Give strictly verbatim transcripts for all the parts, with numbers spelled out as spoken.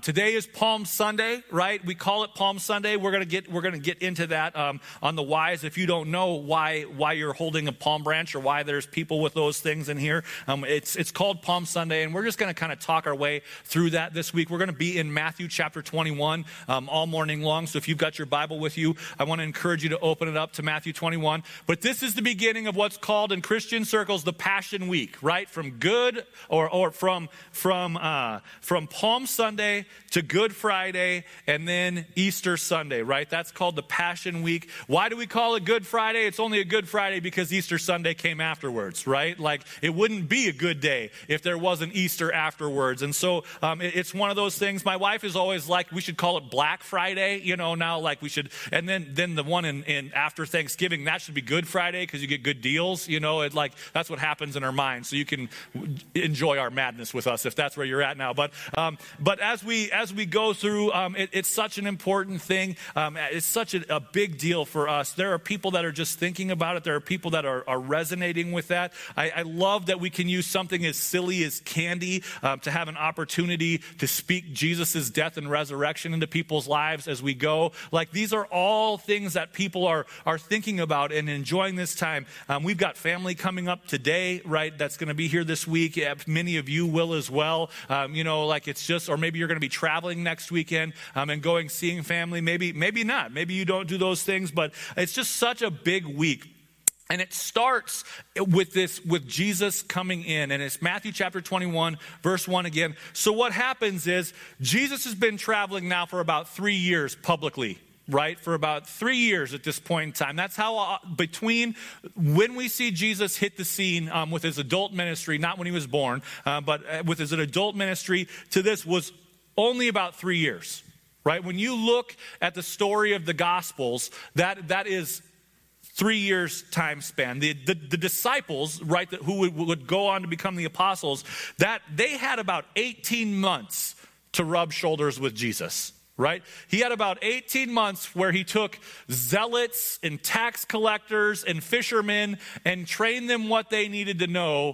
today is Palm Sunday, right? We call it Palm Sunday. We're gonna get we're gonna get into that um, on the whys. If you don't know why why you're holding a palm branch or why there's people with those things in here, um, it's it's called Palm Sunday, and we're just gonna kind of talk our way through that this week. We're gonna be in Matthew chapter twenty-one um, all morning long. So if you've got your Bible with you, I want to encourage you to open it up to Matthew twenty-one. But this is the beginning of what's called in Christian circles the Passion Week, right? From good or or from from uh, from Palm Sunday to Good Friday and then Easter Sunday, right? That's called the Passion Week. Why do we call it Good Friday? It's only a Good Friday because Easter Sunday came afterwards, right? Like it wouldn't be a good day if there wasn't Easter afterwards. And so um, it, it's one of those things. My wife is always like, we should call it Black Friday, you know, now like we should, and then then the one in, in after Thanksgiving, that should be Good Friday because you get good deals, you know, it like that's what happens in our minds. So you can enjoy our madness with us if that's where you're at now. But um, but as we as we go through, um, it, it's such an important thing. Um, it's such a, a big deal for us. There are people that are just thinking about it. There are people that are, are resonating with that. I, I love that we can use something as silly as candy um, to have an opportunity to speak Jesus' death and resurrection into people's lives as we go. Like these are all things that people are are thinking about and enjoying this time. Um, we've got family coming up today, right? That's going to be here this week. Yeah, many of you will as well. Um, you know, like it's just, or maybe you're going to be traveling next weekend um, and going seeing family. Maybe, maybe not. Maybe you don't do those things, but it's just such a big week. And it starts with this, with Jesus coming in. And it's Matthew chapter twenty-one, verse one again. So what happens is Jesus has been traveling now for about three years publicly. Right, for about three years at this point in time. That's how uh, between when we see Jesus hit the scene um, with his adult ministry, not when he was born, uh, but uh, with his adult ministry to this was only about three years. Right, when you look at the story of the Gospels, that that is three years time span. The, the, the disciples, right, that, who would, would go on to become the apostles, that they had about eighteen months to rub shoulders with Jesus. Right? He had about eighteen months where he took zealots and tax collectors and fishermen and trained them what they needed to know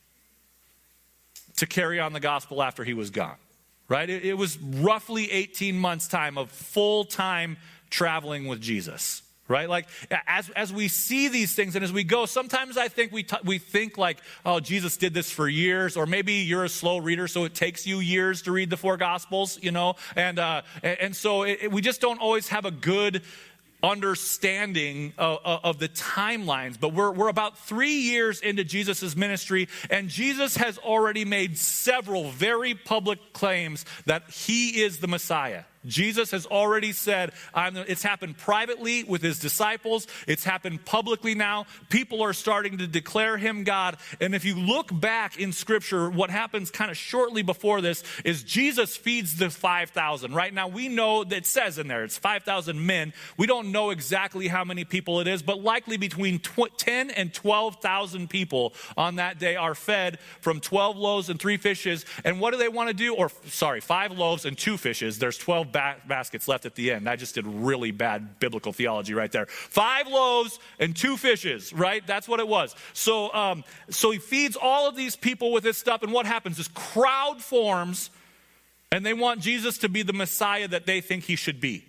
to carry on the gospel after he was gone. Right? It, it was roughly eighteen months time of full-time traveling with Jesus. Right? Like as as we see these things and as we go, sometimes I think we t- we think like, oh, Jesus did this for years, or maybe you're a slow reader, so it takes you years to read the four Gospels, you know, and uh, and, and so it, it, we just don't always have a good understanding of, of the timelines. But we're we're about three years into Jesus' ministry, and Jesus has already made several very public claims that he is the Messiah. Jesus has already said, I'm the, it's happened privately with his disciples. It's happened publicly now. People are starting to declare him God. And if you look back in Scripture, what happens kind of shortly before this is Jesus feeds the five thousand. Right now, we know that it says in there, it's five thousand men. We don't know exactly how many people it is, but likely between ten and twelve thousand people on that day are fed from twelve loaves and three fishes. And what do they want to do? Or, sorry, five loaves and two fishes. There's twelve Ba- baskets left at the end. I just did really bad biblical theology right there. Five loaves and two fishes, right? That's what it was. So, um, so he feeds all of these people with this stuff, and what happens? This crowd forms, and they want Jesus to be the Messiah that they think he should be.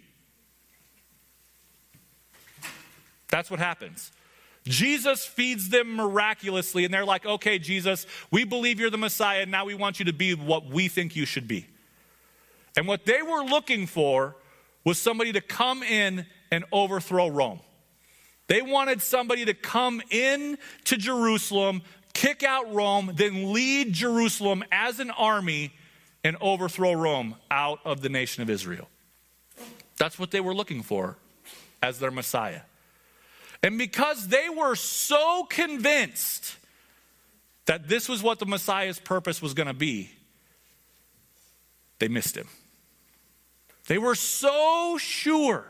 That's what happens. Jesus feeds them miraculously, and they're like, okay, Jesus, we believe you're the Messiah, and now we want you to be what we think you should be. And what they were looking for was somebody to come in and overthrow Rome. They wanted somebody to come in to Jerusalem, kick out Rome, then lead Jerusalem as an army and overthrow Rome out of the nation of Israel. That's what they were looking for as their Messiah. And because they were so convinced that this was what the Messiah's purpose was going to be, they missed him. They were so sure.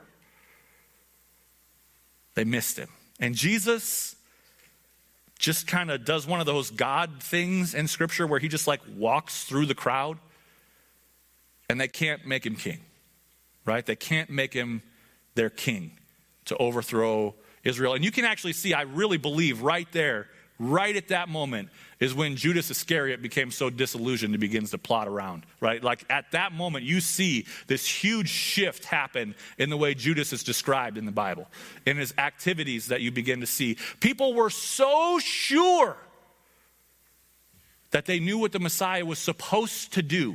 They missed him. And Jesus just kind of does one of those God things in Scripture where he just like walks through the crowd, and they can't make him king, right? They can't make him their king to overthrow Israel. And you can actually see, I really believe right there, right at that moment is when Judas Iscariot became so disillusioned he begins to plot around, right? Like at that moment, you see this huge shift happen in the way Judas is described in the Bible, in his activities that you begin to see. People were so sure that they knew what the Messiah was supposed to do,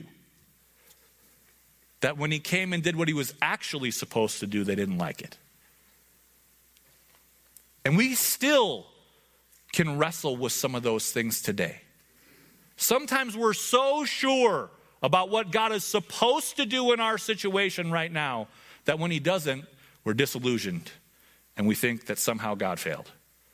that when he came and did what he was actually supposed to do, they didn't like it. And we still can wrestle with some of those things today. Sometimes we're so sure about what God is supposed to do in our situation right now that when he doesn't, we're disillusioned and we think that somehow God failed.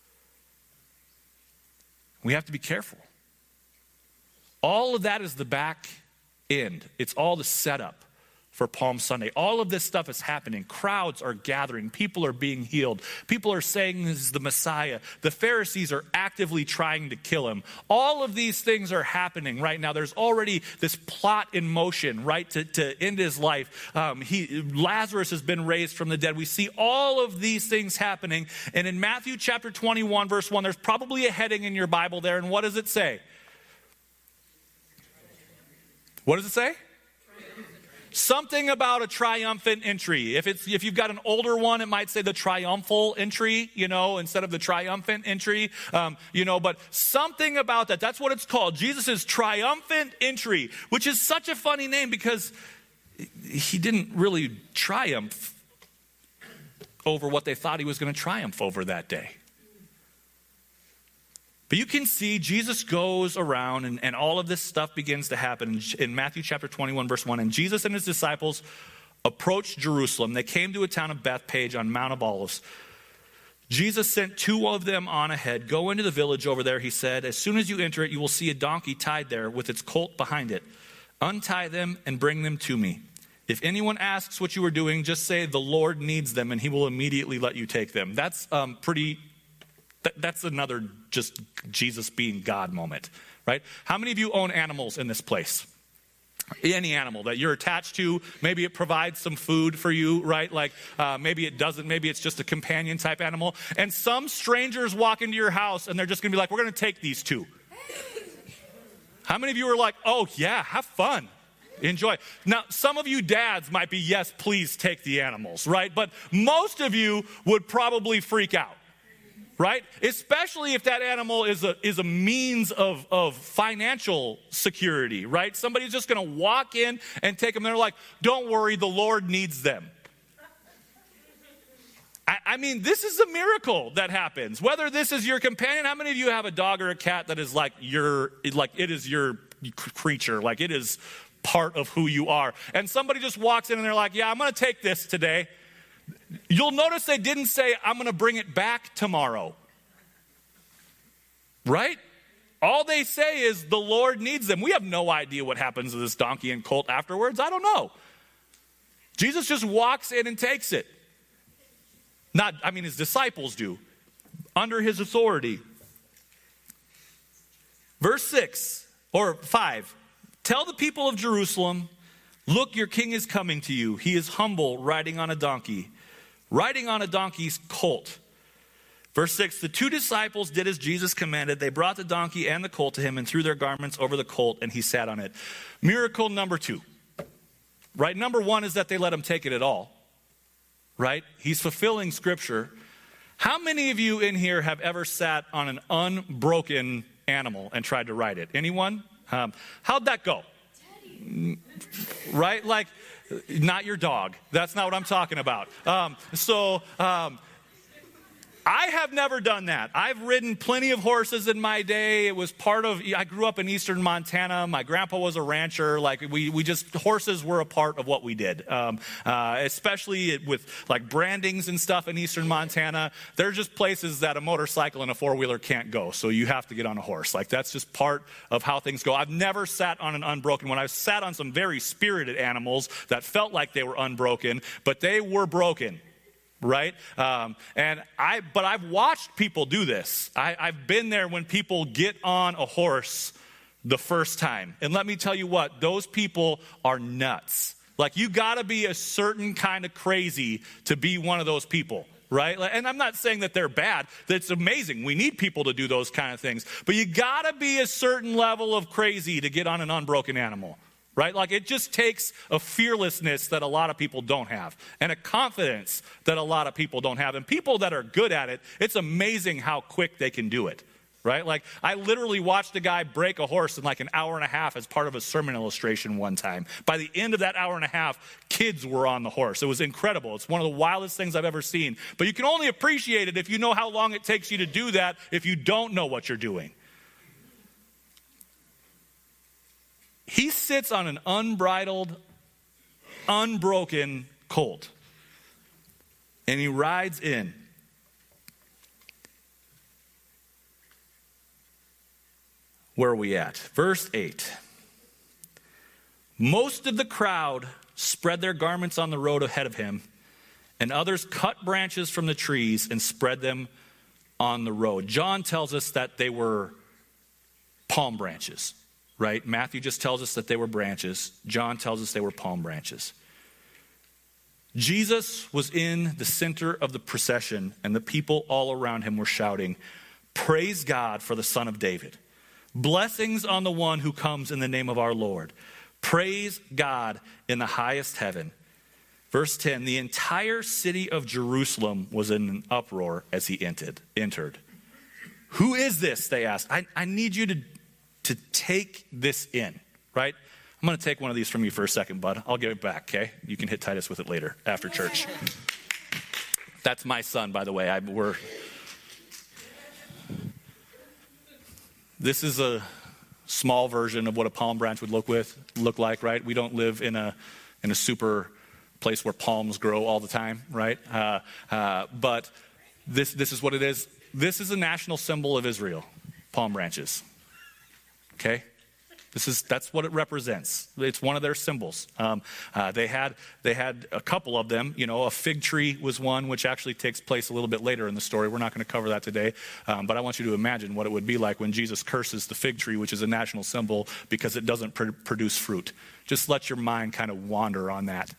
We have to be careful. All of that is the back end. It's all the setup for Palm Sunday. All of this stuff is happening. Crowds are gathering. People are being healed. People are saying this is the Messiah. The Pharisees are actively trying to kill him. All of these things are happening right now. There's already this plot in motion, right, to, to end his life. Um, he, Lazarus has been raised from the dead. We see all of these things happening. And in Matthew chapter twenty-one, verse one, there's probably a heading in your Bible there. And what does it say? What does it say? Something about a triumphant entry. If it's if you've got an older one, it might say the triumphal entry, you know, instead of the triumphant entry, um, you know, but something about that. That's what it's called. Jesus' triumphant entry, which is such a funny name because he didn't really triumph over what they thought he was going to triumph over that day. But you can see Jesus goes around and, and all of this stuff begins to happen in Matthew chapter twenty-one, verse one. And Jesus and his disciples approached Jerusalem. They came to a town of Bethpage on Mount of Olives. Jesus sent two of them on ahead. Go into the village over there, he said. As soon as you enter it, you will see a donkey tied there with its colt behind it. Untie them and bring them to me. If anyone asks what you are doing, just say the Lord needs them and he will immediately let you take them. That's um, pretty... That's another just Jesus being God moment, right? How many of you own animals in this place? Any animal that you're attached to, maybe it provides some food for you, right? Like uh, maybe it doesn't, maybe it's just a companion type animal. And some strangers walk into your house and they're just gonna be like, we're gonna take these two. How many of you are like, oh yeah, have fun. Enjoy. Now, some of you dads might be, yes, please take the animals, right? But most of you would probably freak out. Right? Especially if that animal is a is a means of, of financial security, right? Somebody's just going to walk in and take them. They're like, don't worry, the Lord needs them. I, I mean, this is a miracle that happens. Whether this is your companion, how many of you have a dog or a cat that is like your, like it is your creature, like it is part of who you are. And somebody just walks in and they're like, yeah, I'm going to take this today. You'll notice they didn't say, I'm going to bring it back tomorrow. Right? All they say is the Lord needs them. We have no idea what happens to this donkey and colt afterwards. I don't know. Jesus just walks in and takes it. Not, I mean, his disciples do. Under his authority. Verse six, or five. Tell the people of Jerusalem, look, your king is coming to you. He is humble, riding on a donkey. Riding on a donkey's colt. Verse six, the two disciples did as Jesus commanded. They brought the donkey and the colt to him and threw their garments over the colt, and he sat on it. Miracle number two. Right? Number one is that they let him take it at all. Right? He's fulfilling scripture. How many of you in here have ever sat on an unbroken animal and tried to ride it? Anyone? Um, how'd that go? Right? Like, not your dog. That's not what I'm talking about. Um, so, um, I have never done that. I've ridden plenty of horses in my day. It was part of, I grew up in eastern Montana. My grandpa was a rancher. Like we, we just, horses were a part of what we did. Um, uh, especially with like brandings and stuff in eastern Montana. They're just places that a motorcycle and a four-wheeler can't go. So you have to get on a horse. Like that's just part of how things go. I've never sat on an unbroken one. I've sat on some very spirited animals that felt like they were unbroken, but they were broken. Right? Um, and I, but I've watched people do this. I, I've been there when people get on a horse the first time. And let me tell you what, those people are nuts. Like you gotta be a certain kind of crazy to be one of those people. right? And I'm not saying that they're bad. That's amazing. We need people to do those kind of things. But you got to be a certain level of crazy to get on an unbroken animal, right? Like it just takes a fearlessness that a lot of people don't have and a confidence that a lot of people don't have. And people that are good at it, it's amazing how quick they can do it, right? Like I literally watched a guy break a horse in like an hour and a half as part of a sermon illustration one time. By the end of that hour and a half, kids were on the horse. It was incredible. It's one of the wildest things I've ever seen. But you can only appreciate it if you know how long it takes you to do that if you don't know what you're doing. He sits on an unbridled, unbroken colt. And he rides in. Where are we at? Verse eight. Most of the crowd spread their garments on the road ahead of him, and others cut branches from the trees and spread them on the road. John tells us that they were palm branches, right? Matthew just tells us that they were branches. John tells us they were palm branches. Jesus was in the center of the procession, and the people all around him were shouting, "Praise God for the Son of David. Blessings on the one who comes in the name of our Lord. Praise God in the highest heaven." Verse ten, the entire city of Jerusalem was in an uproar as he entered. entered. Who is this? They asked. I, I need you to, to take this in, right? I'm going to take one of these from you for a second, bud. I'll give it back, okay? You can hit Titus with it later after church. That's my son, by the way. I, we're... This is a small version of what a palm branch would look with look like, right? We don't live in a in a super place where palms grow all the time, right? Uh, uh, but this this is what it is. This is a national symbol of Israel, palm branches. Okay, this is that's what it represents. It's one of their symbols. Um, uh, they had they had a couple of them. You know, a fig tree was one, which actually takes place a little bit later in the story. We're not going to cover that today, um, but I want you to imagine what it would be like when Jesus curses the fig tree, which is a national symbol because it doesn't pr- produce fruit. Just let your mind kind of wander on that.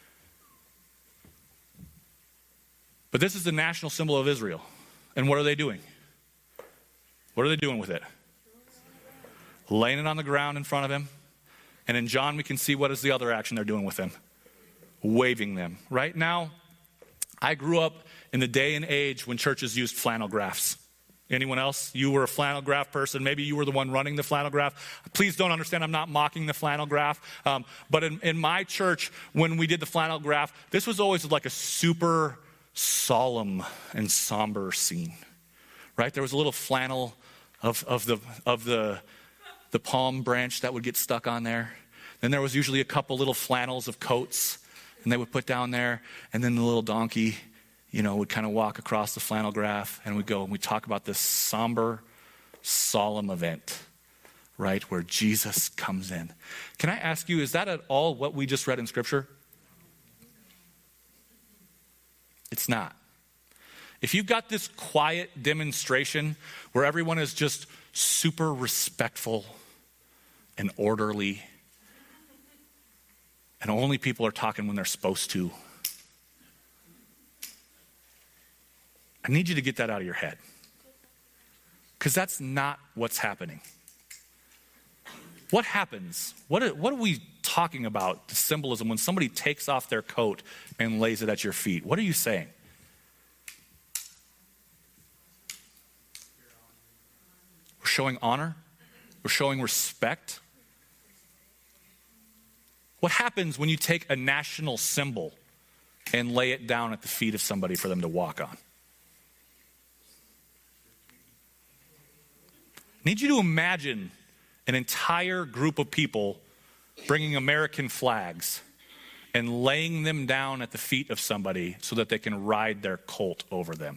But this is the national symbol of Israel, and what are they doing? What are they doing with it? Laying it on the ground in front of him. And in John, we can see what is the other action they're doing with them. Waving them. Right now, I grew up in the day and age when churches used flannel graphs. Anyone else? You were a flannel graph person. Maybe you were the one running the flannel graph. Please don't understand, I'm not mocking the flannel graph. Um, but in, in my church, when we did the flannel graph, this was always like a super solemn and somber scene. Right? There was a little flannel of, of the of the the palm branch that would get stuck on there. Then there was usually a couple little flannels of coats, and they would put down there, and then the little donkey, you know, would kind of walk across the flannel graph, and we'd go and we'd talk about this somber, solemn event, right, where Jesus comes in. Can I ask you, is that at all what we just read in Scripture? It's not. If you've got this quiet demonstration where everyone is just super respectful and orderly, and only people are talking when they're supposed to, I need you to get that out of your head. Because that's not what's happening. What happens? What are, what are we talking about, the symbolism, when somebody takes off their coat and lays it at your feet? What are you saying? We're showing honor. We're showing respect. What happens when you take a national symbol and lay it down at the feet of somebody for them to walk on? I need you to imagine an entire group of people bringing American flags and laying them down at the feet of somebody so that they can ride their colt over them.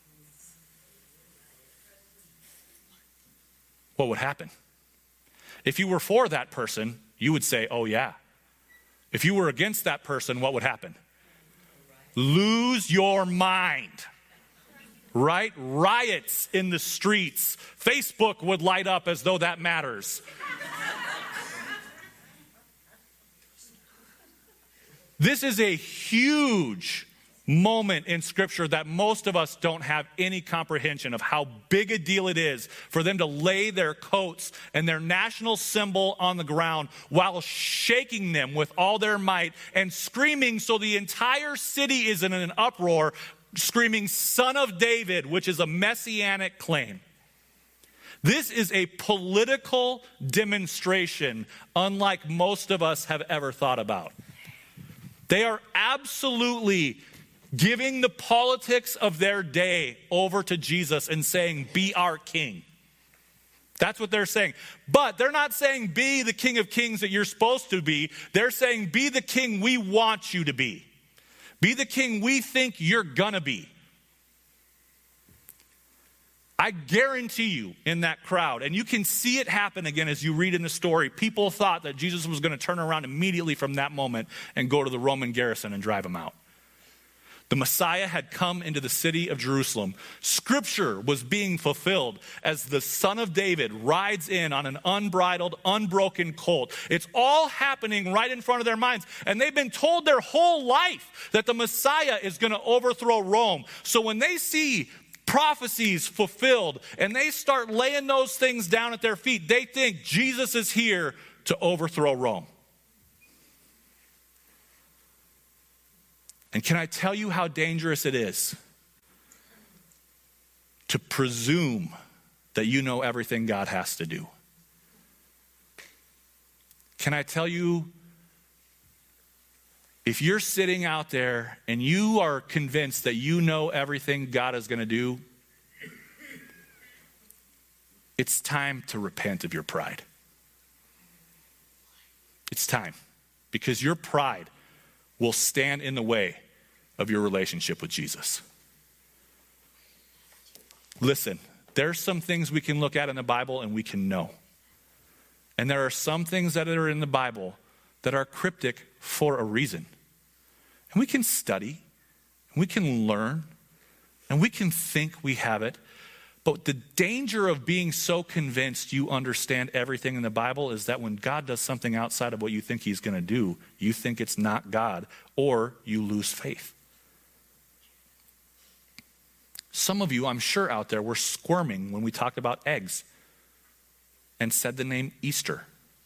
What would happen? If you were for that person, you would say, oh yeah. If you were against that person, what would happen? Lose your mind. Right? Riots in the streets. Facebook would light up as though that matters. This is a huge moment in Scripture that most of us don't have any comprehension of how big a deal it is for them to lay their coats and their national symbol on the ground while shaking them with all their might and screaming so the entire city is in an uproar, screaming, "Son of David," which is a messianic claim. This is a political demonstration unlike most of us have ever thought about. They are absolutely giving the politics of their day over to Jesus and saying, "Be our king." That's what they're saying. But they're not saying, "Be the King of Kings that you're supposed to be." They're saying, "Be the king we want you to be. Be the king we think you're gonna be." I guarantee you in that crowd, and you can see it happen again as you read in the story, people thought that Jesus was going to turn around immediately from that moment and go to the Roman garrison and drive them out. The Messiah had come into the city of Jerusalem. Scripture was being fulfilled as the Son of David rides in on an unbridled, unbroken colt. It's all happening right in front of their minds. And they've been told their whole life that the Messiah is going to overthrow Rome. So when they see prophecies fulfilled and they start laying those things down at their feet, they think Jesus is here to overthrow Rome. And can I tell you how dangerous it is to presume that you know everything God has to do? Can I tell you, if you're sitting out there and you are convinced that you know everything God is going to do, it's time to repent of your pride. It's time, because your pride will stand in the way of your relationship with Jesus. Listen, there's some things we can look at in the Bible and we can know. And there are some things that are in the Bible that are cryptic for a reason. And we can study, and we can learn, and we can think we have it. But the danger of being so convinced you understand everything in the Bible is that when God does something outside of what you think he's going to do, you think it's not God, or you lose faith. Some of you, I'm sure out there, were squirming when we talked about eggs and said the name Easter.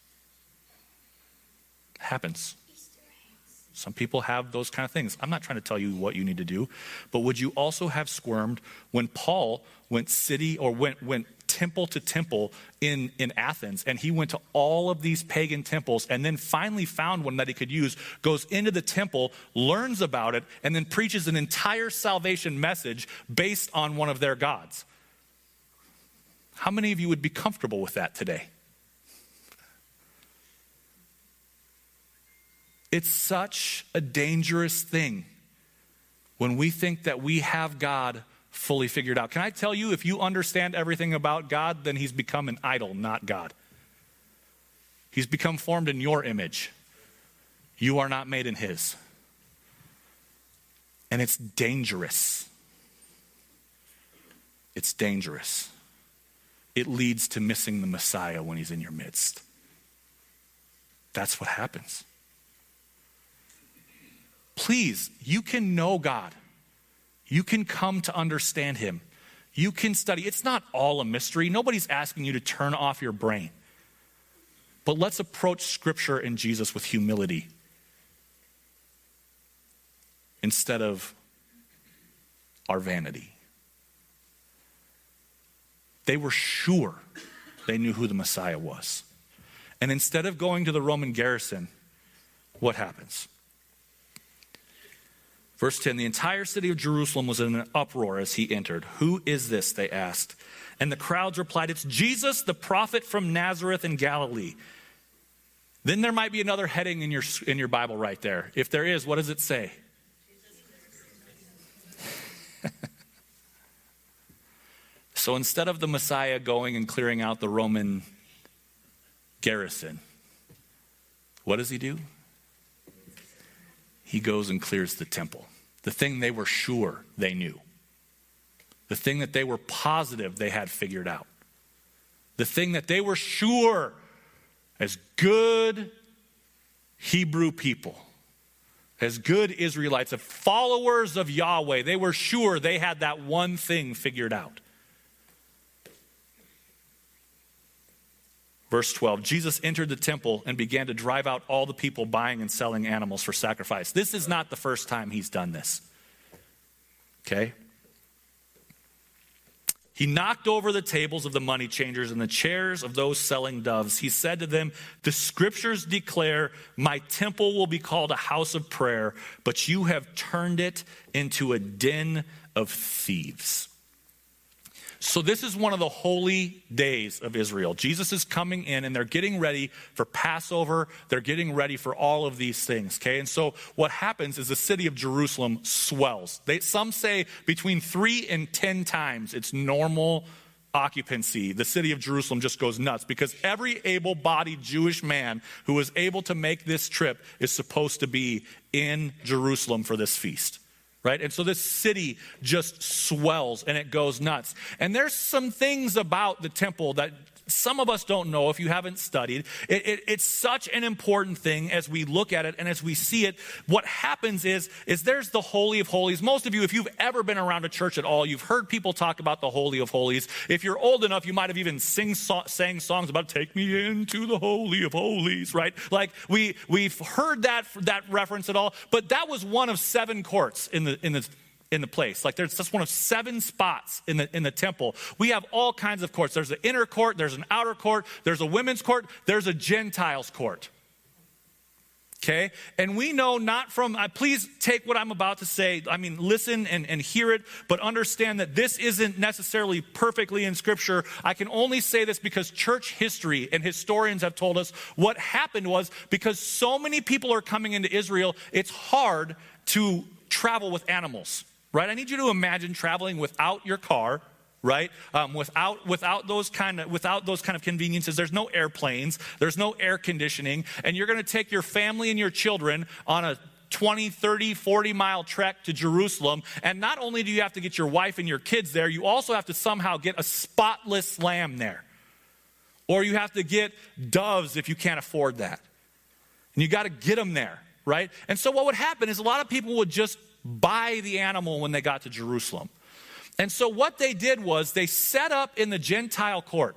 It happens. Some people have those kind of things. I'm not trying to tell you what you need to do, but would you also have squirmed when Paul went city or went went temple to temple in, in Athens, and he went to all of these pagan temples and then finally found one that he could use, goes into the temple, learns about it, and then preaches an entire salvation message based on one of their gods? How many of you would be comfortable with that today? It's such a dangerous thing when we think that we have God fully figured out. Can I tell you, if you understand everything about God, then he's become an idol, not God. He's become formed in your image. You are not made in his. And it's dangerous. It's dangerous. It leads to missing the Messiah when he's in your midst. That's what happens. Please, you can know God. You can come to understand him. You can study. It's not all a mystery. Nobody's asking you to turn off your brain. But let's approach Scripture and Jesus with humility instead of our vanity. They were sure they knew who the Messiah was. And instead of going to the Roman garrison, what happens? Verse ten, the entire city of Jerusalem was in an uproar as he entered. "Who is this?" they asked. And the crowds replied, "It's Jesus, the prophet from Nazareth in Galilee." Then there might be another heading in your, in your Bible right there. If there is, what does it say? So instead of the Messiah going and clearing out the Roman garrison, what does he do? He goes and clears the temple. The thing they were sure they knew. The thing that they were positive they had figured out. The thing that they were sure, as good Hebrew people, as good Israelites, as followers of Yahweh, they were sure they had that one thing figured out. Verse twelve, Jesus entered the temple and began to drive out all the people buying and selling animals for sacrifice. This is not the first time he's done this. Okay? He knocked over the tables of the money changers and the chairs of those selling doves. He said to them, the scriptures declare, my temple will be called a house of prayer, but you have turned it into a den of thieves. So this is one of the holy days of Israel. Jesus is coming in and they're getting ready for Passover. They're getting ready for all of these things, okay? And so what happens is the city of Jerusalem swells. They, some say between three and ten times its normal occupancy. The city of Jerusalem just goes nuts because every able-bodied Jewish man who is able to make this trip is supposed to be in Jerusalem for this feast. Right? And so this city just swells and it goes nuts. And there's some things about the temple that some of us don't know if you haven't studied. It, it, it's such an important thing as we look at it and as we see it. What happens is, is there's the Holy of Holies. Most of you, if you've ever been around a church at all, you've heard people talk about the Holy of Holies. If you're old enough, you might have even sing, so, sang songs about take me into the Holy of Holies, right? Like we, we've heard that, that reference at all, but that was one of seven courts in the, in the in the place. Like there's just one of seven spots in the in the temple. We have all kinds of courts. There's an inner court, there's an outer court, there's a women's court, there's a Gentiles court. Okay? And we know not from, uh, please take what I'm about to say, I mean, listen and, and hear it, but understand that this isn't necessarily perfectly in Scripture. I can only say this because church history and historians have told us what happened was because so many people are coming into Israel, it's hard to travel with animals. Right? I need you to imagine traveling without your car, right? Um, without without those kind of without those kind of conveniences. There's no airplanes, there's no air conditioning, and you're going to take your family and your children on a twenty, thirty, forty mile trek to Jerusalem. And not only do you have to get your wife and your kids there, you also have to somehow get a spotless lamb there. Or you have to get doves if you can't afford that. And you got to get them there, right? And so what would happen is a lot of people would just buy the animal when they got to Jerusalem. And so what they did was they set up in the Gentile court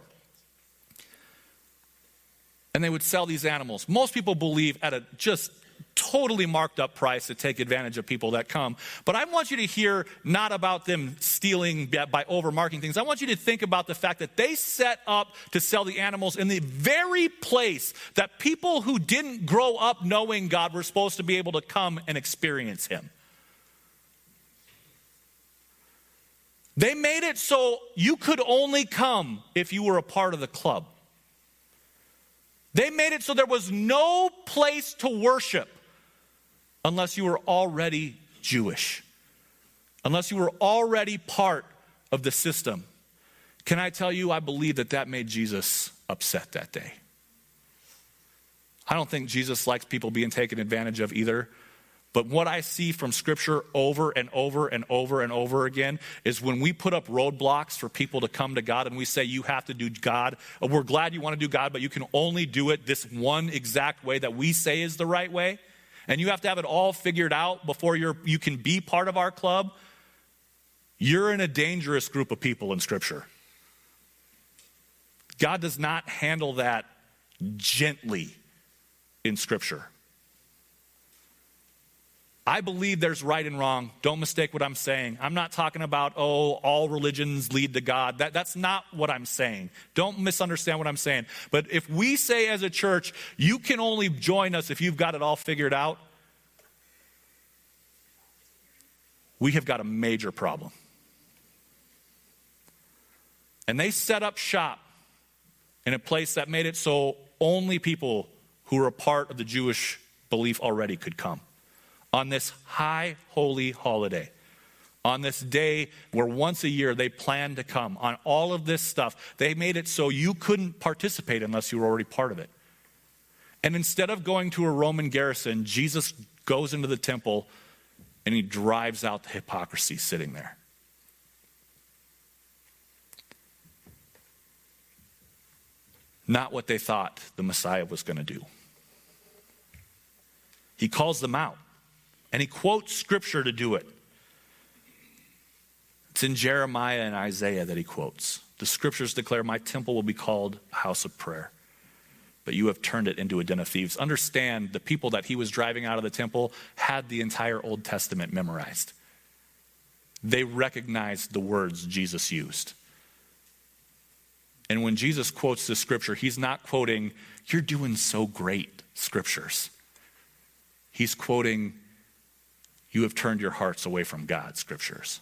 and they would sell these animals. Most people believe at a just totally marked up price to take advantage of people that come. But I want you to hear not about them stealing by overmarking things. I want you to think about the fact that they set up to sell the animals in the very place that people who didn't grow up knowing God were supposed to be able to come and experience him. They made it so you could only come if you were a part of the club. They made it so there was no place to worship unless you were already Jewish, unless you were already part of the system. Can I tell you, I believe that that made Jesus upset that day. I don't think Jesus likes people being taken advantage of either. But what I see from Scripture over and over and over and over again is when we put up roadblocks for people to come to God and we say you have to do God, we're glad you want to do God, but you can only do it this one exact way that we say is the right way, and you have to have it all figured out before you're, you can be part of our club, you're in a dangerous group of people in Scripture. God does not handle that gently in Scripture. I believe there's right and wrong. Don't mistake what I'm saying. I'm not talking about, oh, all religions lead to God. That, that's not what I'm saying. Don't misunderstand what I'm saying. But if we say as a church, you can only join us if you've got it all figured out, we have got a major problem. And they set up shop in a place that made it so only people who were a part of the Jewish belief already could come. On this high holy holiday, on this day where once a year they planned to come, on all of this stuff, they made it so you couldn't participate unless you were already part of it. And instead of going to a Roman garrison, Jesus goes into the temple and he drives out the hypocrisy sitting there. Not what they thought the Messiah was going to do. He calls them out. And he quotes scripture to do it. It's in Jeremiah and Isaiah that he quotes. The scriptures declare, my temple will be called a house of prayer, but you have turned it into a den of thieves. Understand, the people that he was driving out of the temple had the entire Old Testament memorized. They recognized the words Jesus used. And when Jesus quotes this scripture, he's not quoting, you're doing so great scriptures. He's quoting, you have turned your hearts away from God scriptures.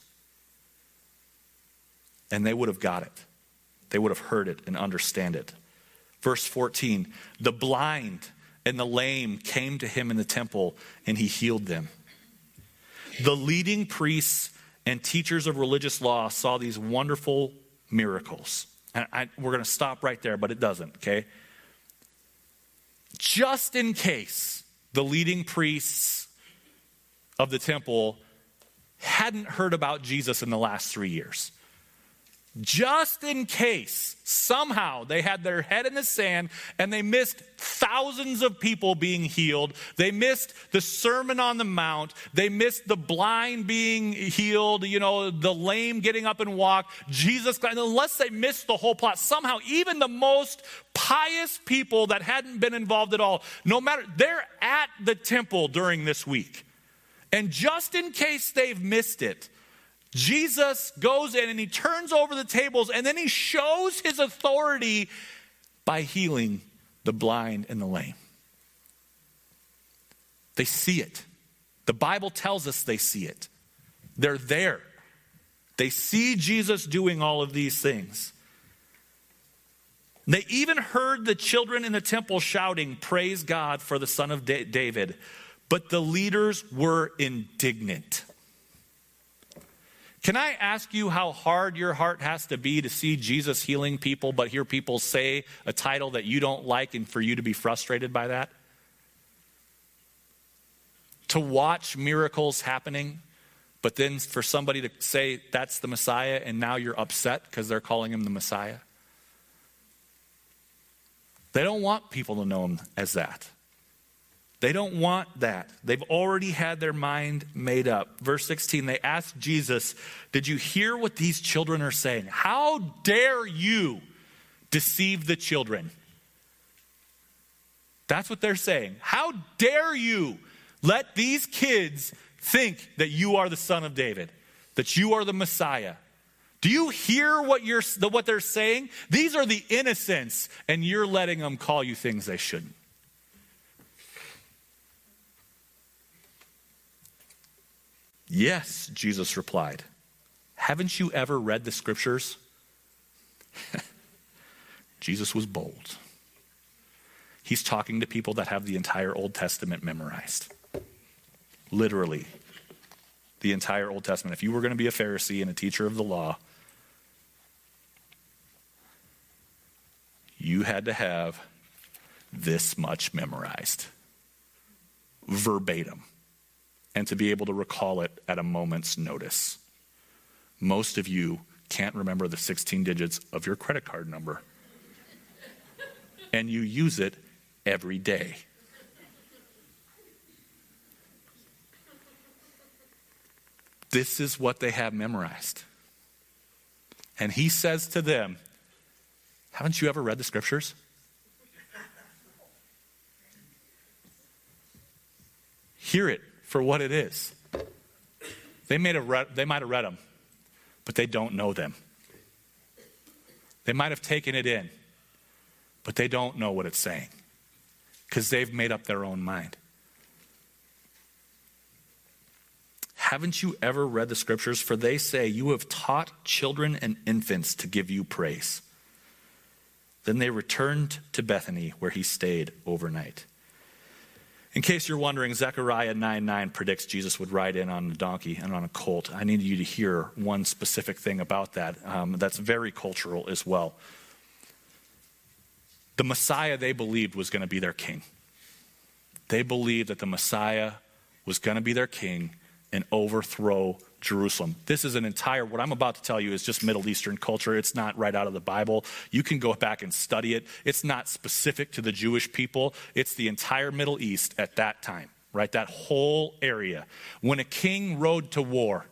And they would have got it. They would have heard it and understand it. Verse fourteen, the blind and the lame came to him in the temple, and he healed them. The leading priests and teachers of religious law saw these wonderful miracles. And I, we're going to stop right there, but it doesn't, okay? Just in case the leading priests of the temple hadn't heard about Jesus in the last three years. Just in case somehow they had their head in the sand and they missed thousands of people being healed. They missed the Sermon on the Mount. They missed the blind being healed, you know, the lame getting up and walk. Jesus, unless they missed the whole plot, somehow even the most pious people that hadn't been involved at all, no matter, they're at the temple during this week. And just in case they've missed it, Jesus goes in and he turns over the tables, and then he shows his authority by healing the blind and the lame. They see it. The Bible tells us they see it. They're there. They see Jesus doing all of these things. They even heard the children in the temple shouting, praise God for the Son of David. But the leaders were indignant. Can I ask you how hard your heart has to be to see Jesus healing people, but hear people say a title that you don't like and for you to be frustrated by that? To watch miracles happening, but then for somebody to say that's the Messiah and now you're upset because they're calling him the Messiah? They don't want people to know him as that. They don't want that. They've already had their mind made up. Verse sixteen, they asked Jesus, did you hear what these children are saying? How dare you deceive the children? That's what they're saying. How dare you let these kids think that you are the Son of David, that you are the Messiah? Do you hear what you're what they're saying? These are the innocents, and you're letting them call you things they shouldn't. Yes, Jesus replied. Haven't you ever read the scriptures? Jesus was bold. He's talking to people that have the entire Old Testament memorized. Literally, the entire Old Testament. If you were going to be a Pharisee and a teacher of the law, you had to have this much memorized, verbatim, and to be able to recall it at a moment's notice. Most of you can't remember the sixteen digits of your credit card number, and you use it every day. This is what they have memorized. And he says to them, haven't you ever read the scriptures? Hear it for what it is. They, may have read, they might have read them, but they don't know them. They might have taken it in, but they don't know what it's saying because they've made up their own mind. Haven't you ever read the scriptures? For they say, you have taught children and infants to give you praise. Then they returned to Bethany, where he stayed overnight. In case you're wondering, Zechariah nine nine predicts Jesus would ride in on a donkey and on a colt. I need you to hear one specific thing about that um, that's very cultural as well. The Messiah they believed was going to be their king. They believed that the Messiah was going to be their king and overthrow Jerusalem. This is an entire, what I'm about to tell you is just Middle Eastern culture. It's not right out of the Bible. You can go back and study it. It's not specific to the Jewish people. It's the entire Middle East at that time, right? That whole area. When a king rode to war,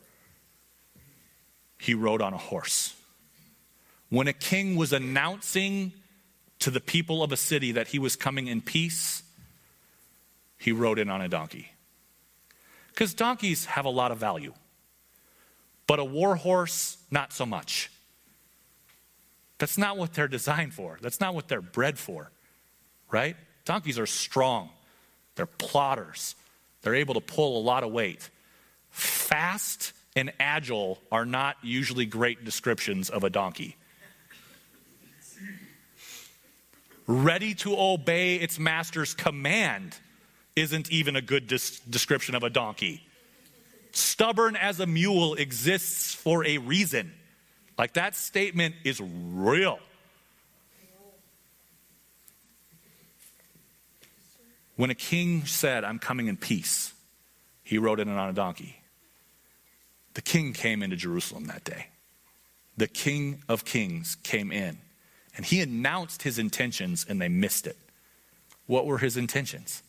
he rode on a horse. When a king was announcing to the people of a city that he was coming in peace, he rode in on a donkey. Because donkeys have a lot of value. But a war horse, not so much. That's not what they're designed for. That's not what they're bred for, right? Donkeys are strong. They're plotters. They're able to pull a lot of weight. Fast and agile are not usually great descriptions of a donkey. Ready to obey its master's command isn't even a good dis- description of a donkey. Stubborn as a mule exists for a reason. Like, that statement is real. When a king said, I'm coming in peace, he rode in on a donkey. The king came into Jerusalem that day. The King of Kings came in, and he announced his intentions, and they missed it. What were his intentions?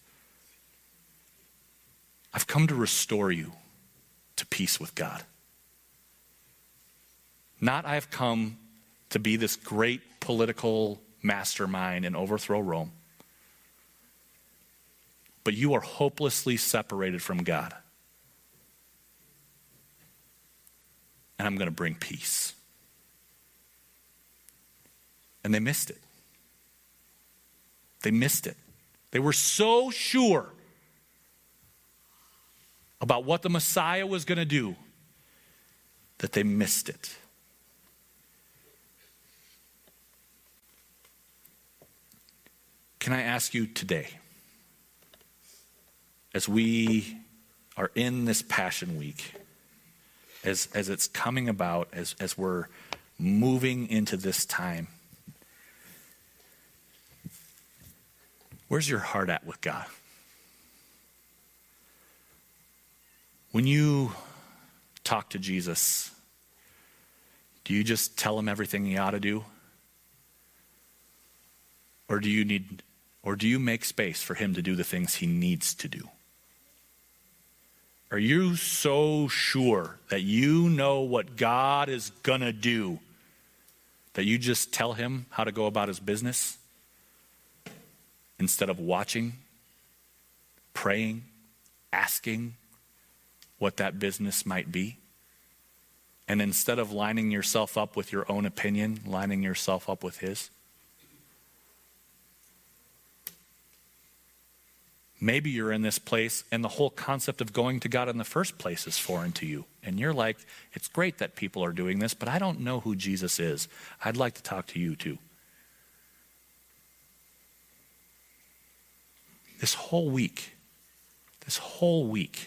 I've come to restore you to peace with God. Not I've come to be this great political mastermind and overthrow Rome. But you are hopelessly separated from God. And I'm going to bring peace. And they missed it. They missed it. They were so sure about what the Messiah was going to do that they missed it. Can I ask you today, as we are in this Passion Week, as, as it's coming about, as, as we're moving into this time, where's your heart at with God? When you talk to Jesus, do you just tell him everything he ought to do? Or do you need, or do you make space for him to do the things he needs to do? Are you so sure that you know what God is gonna do that you just tell him how to go about his business instead of watching, praying, asking what that business might be? And instead of lining yourself up with your own opinion, lining yourself up with his? Maybe you're in this place and the whole concept of going to God in the first place is foreign to you. And you're like, it's great that people are doing this, but I don't know who Jesus is. I'd like to talk to you too. This whole week, this whole week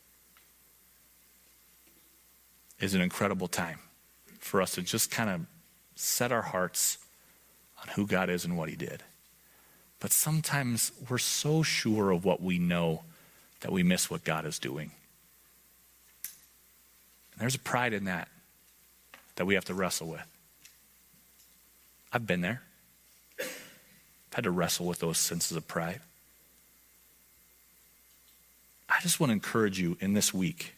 is an incredible time for us to just kind of set our hearts on who God is and what he did. But sometimes we're so sure of what we know that we miss what God is doing. And there's a pride in that that we have to wrestle with. I've been there. I've had to wrestle with those senses of pride. I just want to encourage you in this week.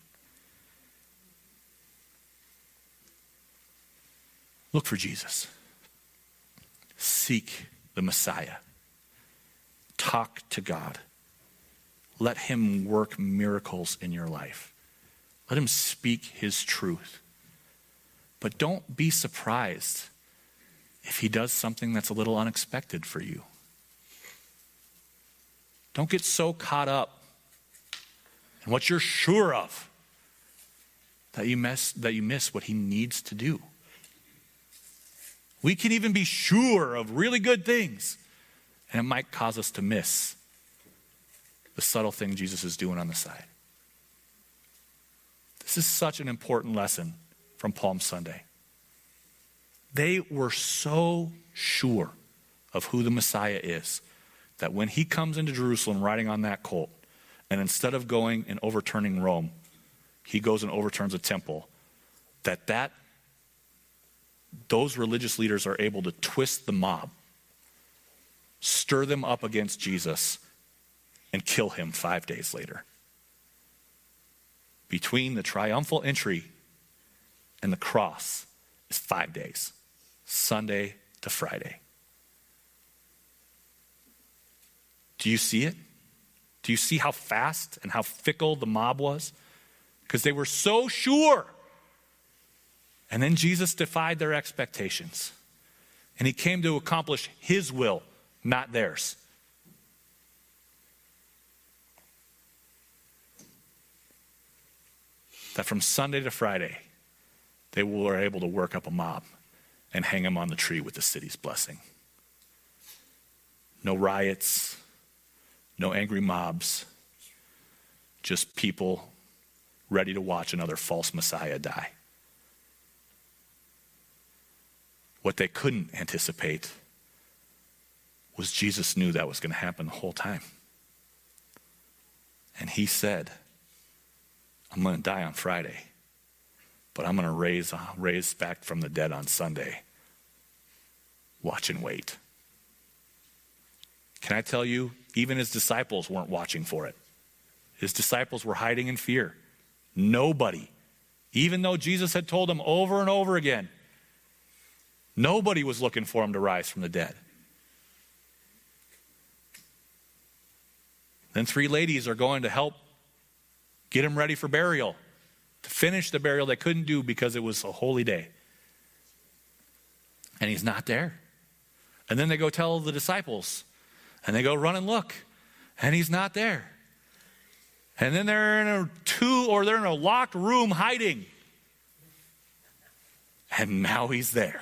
Look for Jesus. Seek the Messiah. Talk to God. Let him work miracles in your life. Let him speak his truth. But don't be surprised if he does something that's a little unexpected for you. Don't get so caught up in what you're sure of that you miss, that you miss what he needs to do. We can even be sure of really good things, and it might cause us to miss the subtle thing Jesus is doing on the side. This is such an important lesson from Palm Sunday. They were so sure of who the Messiah is that when he comes into Jerusalem riding on that colt, and instead of going and overturning Rome, he goes and overturns a temple, that that those religious leaders are able to twist the mob, stir them up against Jesus, and kill him five days later. Between the triumphal entry and the cross is five days, Sunday to Friday. Do you see it? Do you see how fast and how fickle the mob was? Because they were so sure. And then Jesus defied their expectations. And he came to accomplish his will, not theirs. That from Sunday to Friday, they were able to work up a mob and hang him on the tree with the city's blessing. No riots, no angry mobs, just people ready to watch another false Messiah die. What they couldn't anticipate was Jesus knew that was going to happen the whole time. And he said, I'm going to die on Friday, but I'm going to raise, uh, raise back from the dead on Sunday. Watch and wait. Can I tell you, even his disciples weren't watching for it. His disciples were hiding in fear. Nobody, even though Jesus had told them over and over again, nobody was looking for him to rise from the dead. Then three ladies are going to help get him ready for burial, to finish the burial they couldn't do because it was a holy day. And he's not there. And then they go tell the disciples, and they go run and look, and he's not there. And then they're in a two, or they're in a locked room hiding. And now he's there.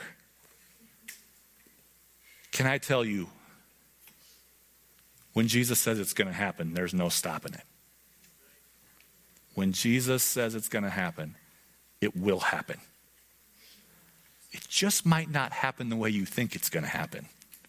Can I tell you, when Jesus says it's going to happen, there's no stopping it. When Jesus says it's going to happen, it will happen. It just might not happen the way you think it's going to happen.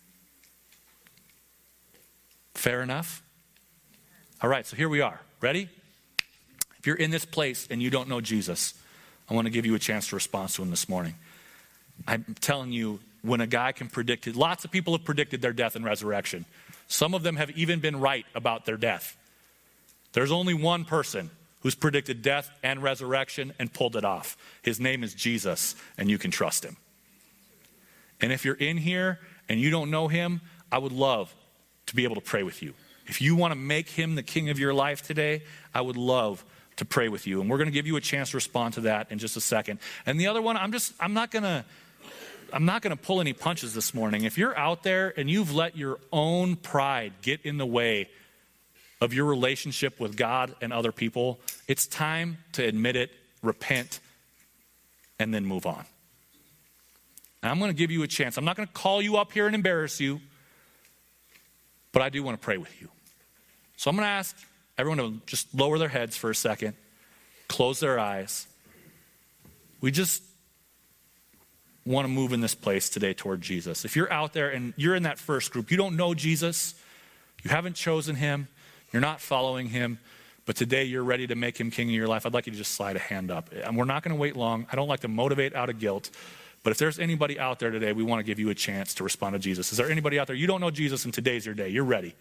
Fair enough? All right, so here we are. Ready? If you're in this place and you don't know Jesus, I want to give you a chance to respond to him this morning. I'm telling you, when a guy can predict it, lots of people have predicted their death and resurrection. Some of them have even been right about their death. There's only one person who's predicted death and resurrection and pulled it off. His name is Jesus, and you can trust him. And if you're in here and you don't know him, I would love to be able to pray with you. If you want to make him the king of your life today, I would love to pray with you. And we're going to give you a chance to respond to that in just a second. And the other one, I'm just, I'm not going to, I'm not going to pull any punches this morning. If you're out there and you've let your own pride get in the way of your relationship with God and other people, it's time to admit it, repent, and then move on. Now, I'm going to give you a chance. I'm not going to call you up here and embarrass you, but I do want to pray with you. So I'm going to ask everyone to just lower their heads for a second, close their eyes. We just want to move in this place today toward Jesus. If you're out there and you're in that first group, you don't know Jesus, you haven't chosen him, you're not following him, but today you're ready to make him king of your life, I'd like you to just slide a hand up. And we're not going to wait long. I don't like to motivate out of guilt. But if there's anybody out there today, we want to give you a chance to respond to Jesus. Is there anybody out there, you don't know Jesus and today's your day, you're ready?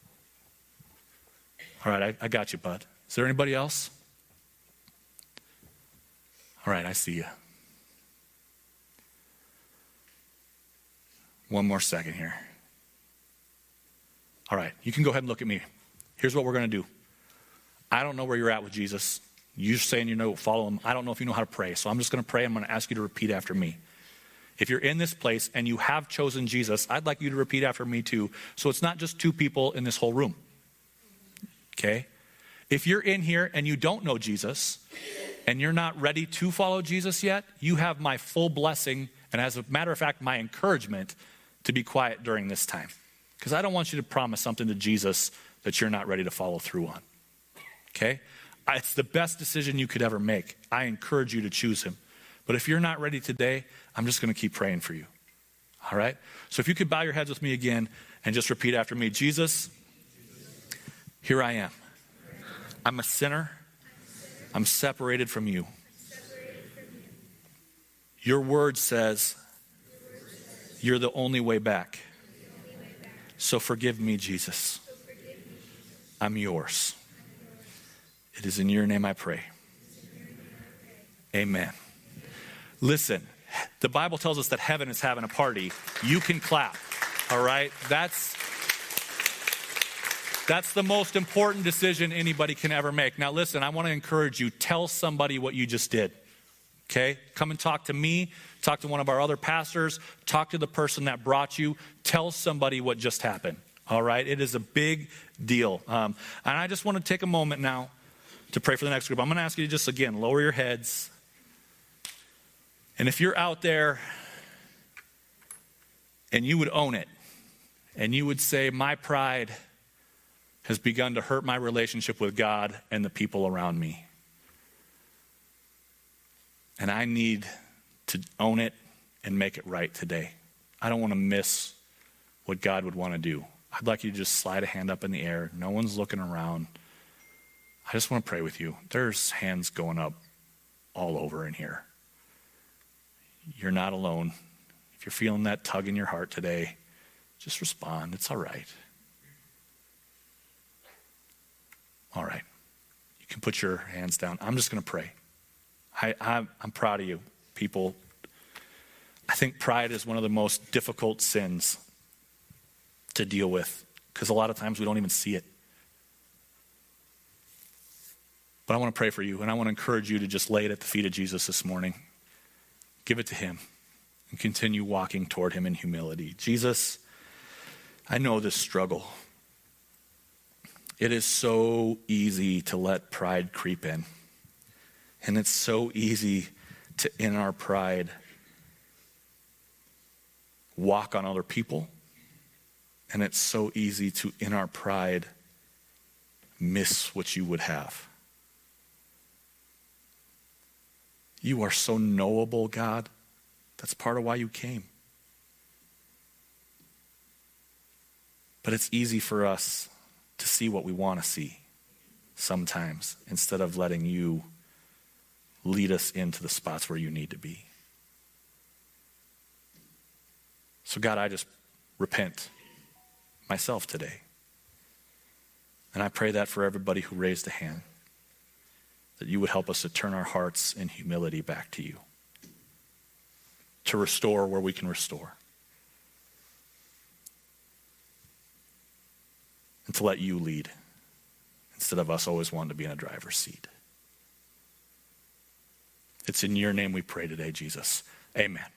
All right, I, I got you, bud. Is there anybody else? All right, I see you. One more second here. All right, you can go ahead and look at me. Here's what we're going to do. I don't know where you're at with Jesus. You're saying you know, follow him. I don't know if you know how to pray, so I'm just going to pray. I'm going to ask you to repeat after me. If you're in this place and you have chosen Jesus, I'd like you to repeat after me too. So it's not just two people in this whole room. Okay? If you're in here and you don't know Jesus and you're not ready to follow Jesus yet, you have my full blessing and, as a matter of fact, my encouragement to be quiet during this time. Because I don't want you to promise something to Jesus that you're not ready to follow through on. Okay? It's the best decision you could ever make. I encourage you to choose him. But if you're not ready today, I'm just going to keep praying for you. All right? So if you could bow your heads with me again and just repeat after me. Jesus, here I am. I'm a sinner. I'm separated from you. Your word says you're the only way back. So forgive me, Jesus. I'm yours. It is in your name I pray. Amen. Listen, the Bible tells us that heaven is having a party. You can clap, all right? That's, that's the most important decision anybody can ever make. Now listen, I want to encourage you, tell somebody what you just did, okay? Come and talk to me, talk to one of our other pastors, talk to the person that brought you, tell somebody what just happened, all right? It is a big deal. Um, and I just want to take a moment now to pray for the next group. I'm going to ask you to just, again, lower your heads. And if you're out there and you would own it, and you would say, my pride has begun to hurt my relationship with God and the people around me. And I need to own it and make it right today. I don't want to miss what God would want to do. I'd like you to just slide a hand up in the air. No one's looking around. I just want to pray with you. There's hands going up all over in here. You're not alone. If you're feeling that tug in your heart today, just respond. It's all right. All right. You can put your hands down. I'm just going to pray. I, I'm, I'm proud of you, people. I think pride is one of the most difficult sins to deal with because a lot of times we don't even see it. But I want to pray for you, and I want to encourage you to just lay it at the feet of Jesus this morning. Give it to him and continue walking toward him in humility. Jesus, I know this struggle. It is so easy to let pride creep in. And it's so easy to, in our pride, walk on other people. And it's so easy to, in our pride, miss what you would have. You are so knowable, God. That's part of why you came. But it's easy for us to see what we want to see sometimes instead of letting you lead us into the spots where you need to be. So God, I just repent myself today. And I pray that for everybody who raised a hand, that you would help us to turn our hearts in humility back to you, to restore where we can restore, and to let you lead instead of us always wanting to be in a driver's seat. It's in your name we pray today, Jesus. Amen.